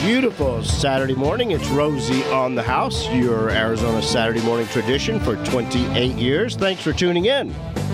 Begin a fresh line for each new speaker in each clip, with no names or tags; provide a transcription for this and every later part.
Beautiful Saturday morning. It's Rosie on the House, your Arizona Saturday morning tradition for 28 years. Thanks for tuning in.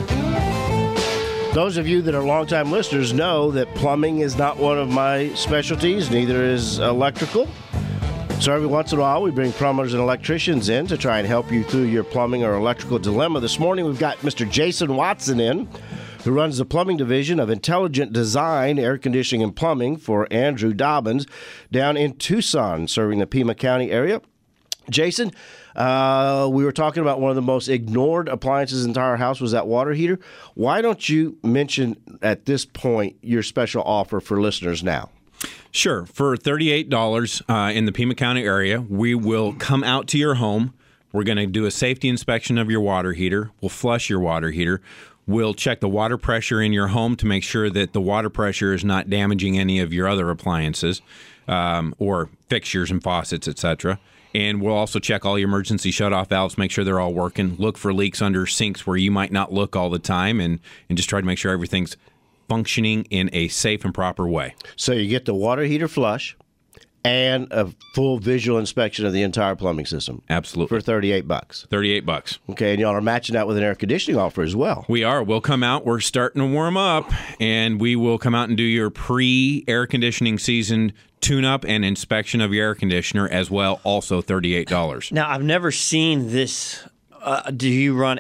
Those of you that are longtime listeners know that plumbing is not one of my specialties, neither is electrical. So every once in a while, we bring plumbers and electricians in to try and help you through your plumbing or electrical dilemma. This morning, we've got Mr. Jason Watson in, who runs the plumbing division of Intelligent Design, Air Conditioning and Plumbing for Andrew Dobbins down in Tucson, serving the Pima County area. Jason, we were talking about one of the most ignored appliances in the entire house was that water heater. Why don't you mention at this point your special offer for listeners now?
Sure. For $38 in the Pima County area, we will come out to your home. We're going to do a safety inspection of your water heater. We'll flush your water heater. We'll check the water pressure in your home to make sure that the water pressure is not damaging any of your other appliances or fixtures and faucets, etc. And we'll also check all your emergency shutoff valves, make sure they're all working, look for leaks under sinks where you might not look all the time, and just try to make sure everything's functioning in a safe and proper way.
So you get the water heater flush and a full visual inspection of the entire plumbing system.
Absolutely.
For $38.
$38.
Okay, and y'all are matching that with an air conditioning offer as well.
We are. We'll come out. We're starting to warm up, and we will come out and do your pre-air conditioning season tune-up and inspection of your air conditioner as well, also $38.
Now, I've never seen this. Do you run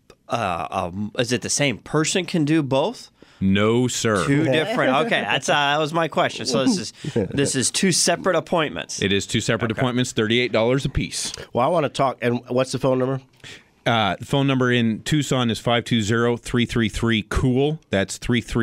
is it the same person can do both?
No, sir.
Two different. Okay, that was my question. So this is two separate appointments.
It is two separate appointments, $38 a piece.
Well, I want to talk. And what's the phone number?
The phone number in Tucson is 520-333-COOL. That's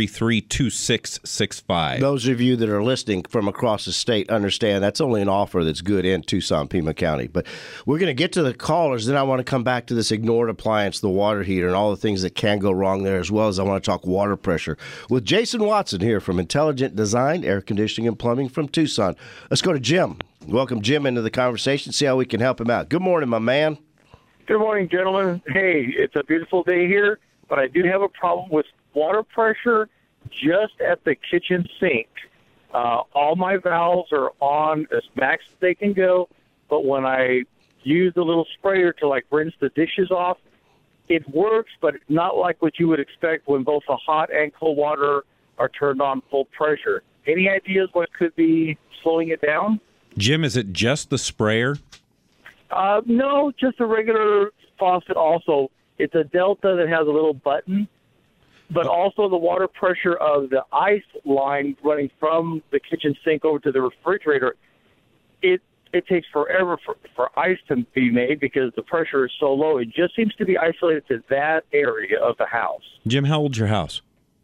333-2665.
Those of you that are listening from across the state understand that's only an offer that's good in Tucson, Pima County. But we're going to get to the callers. Then I want to come back to this ignored appliance, the water heater, and all the things that can go wrong there, as well as I want to talk water pressure with Jason Watson here from Intelligent Design, Air Conditioning and Plumbing from Tucson. Let's go to Jim. Welcome Jim into the conversation, see how we can help him out. Good morning, my man.
Good morning, gentlemen. Hey, it's a beautiful day here, but I do have a problem with water pressure just at the kitchen sink. All my valves are on as max as they can go, but when I use the little sprayer to, rinse the dishes off, it works, but it's not like what you would expect when both the hot and cold water are turned on full pressure. Any ideas what could be slowing it down?
Jim, is it just the sprayer?
No, just a regular faucet also. It's a Delta that has a little button, but also the water pressure of the ice line running from the kitchen sink over to the refrigerator, it takes forever for ice to be made because the pressure is so low. It just seems to be isolated to that area of the house.
Jim, how old's your house?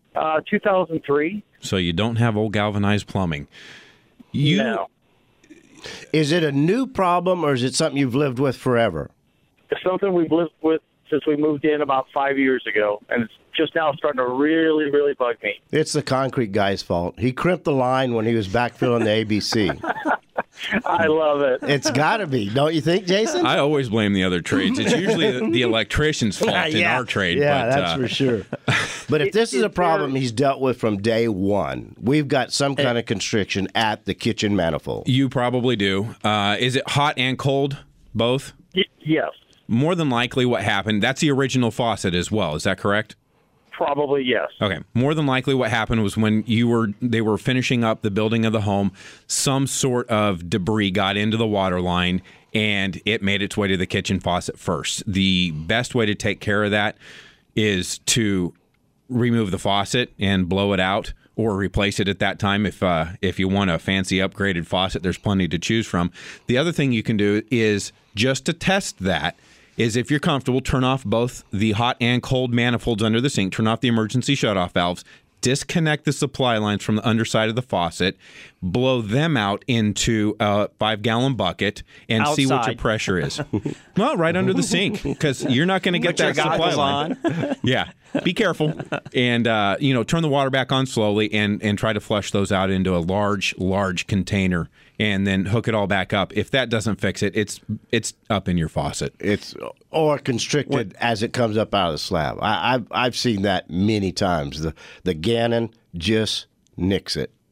2003.
So you don't have old galvanized plumbing.
No.
Is it a new problem, or is it something you've lived with forever?
It's something we've lived with since we moved in about 5 years ago, and it's just now starting to really, really bug me.
It's the concrete guy's fault. He crimped the line when he was backfilling the ABC.
I love it.
It's got to be, don't you think, Jason?
I always blame the other trades. It's usually the electrician's fault in our trade.
Yeah,
but,
that's for sure. But if this is a problem he's dealt with from day one, we've got some kind of constriction at the kitchen manifold.
You probably do. Is it hot and cold, both?
Yes.
More than likely what happened, that's the original faucet as well. Is that correct?
Probably, yes.
Okay. More than likely what happened was when they were finishing up the building of the home, some sort of debris got into the water line and it made its way to the kitchen faucet first. The best way to take care of that is to remove the faucet and blow it out or replace it at that time. If you want a fancy upgraded faucet, there's plenty to choose from. The other thing you can do is just to test that is if you're comfortable, turn off both the hot and cold manifolds under the sink, turn off the emergency shutoff valves, disconnect the supply lines from the underside of the faucet, blow them out into a 5-gallon bucket, and see what your pressure is. Well, right under the sink, because you're not going to get that supply line. Yeah. Be careful. And, turn the water back on slowly and try to flush those out into a large container and then hook it all back up. If that doesn't fix it, it's up in your faucet.
It's or constricted as it comes up out of the slab. I've seen that many times. The Gannon just nicks it.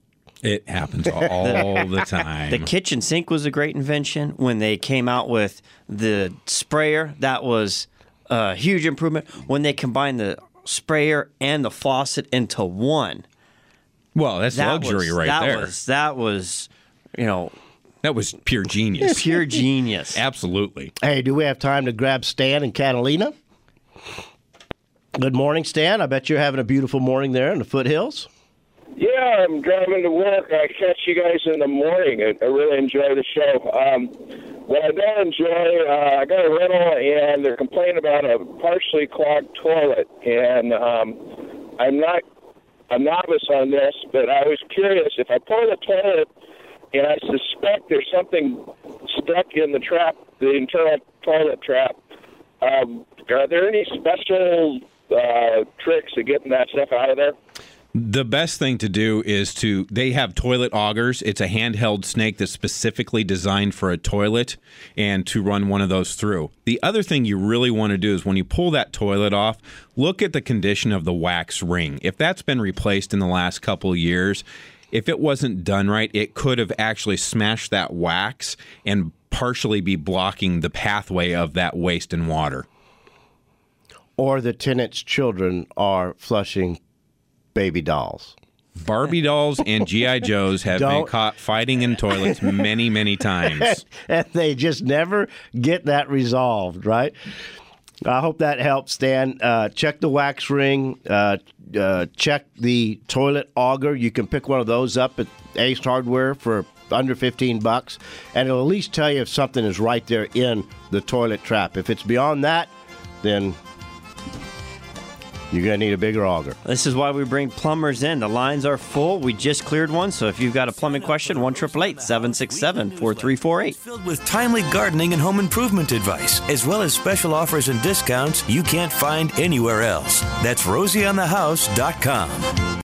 It happens all the time.
The kitchen sink was a great invention. When they came out with the sprayer, that was a huge improvement. When they combined the sprayer and the faucet into one.
Well, that's luxury right there.
That was,
that was pure genius.
Pure genius.
Absolutely.
Hey, do we have time to grab Stan in Catalina? Good morning, Stan. I bet you're having a beautiful morning there in the foothills.
Yeah, I'm driving to work. I catch you guys in the morning. I really enjoy the show. What I don't enjoy, I got a rental, and they're complaining about a partially clogged toilet. And I'm not a novice on this, but I was curious. If I pour the toilet and I suspect there's something stuck in the trap, the internal toilet trap, are there any special tricks to getting that stuff out of there?
The best thing to do is they have toilet augers. It's a handheld snake that's specifically designed for a toilet and to run one of those through. The other thing you really want to do is when you pull that toilet off, look at the condition of the wax ring. If that's been replaced in the last couple of years, if it wasn't done right, it could have actually smashed that wax and partially be blocking the pathway of that waste and water.
Or the tenant's children are flushing baby dolls.
Barbie dolls and G.I. Joes have been caught fighting in toilets many, many times.
And they just never get that resolved, right? I hope that helps, Stan. Check the wax ring. Check the toilet auger. You can pick one of those up at Ace Hardware for under $15, and it'll at least tell you if something is right there in the toilet trap. If it's beyond that, then you're going to need a bigger auger.
This is why we bring plumbers in. The lines are full. We just cleared one, so if you've got a plumbing question, 1-888-767-4348.
Filled with timely gardening and home improvement advice, as well as special offers and discounts you can't find anywhere else. That's RosieOnTheHouse.com.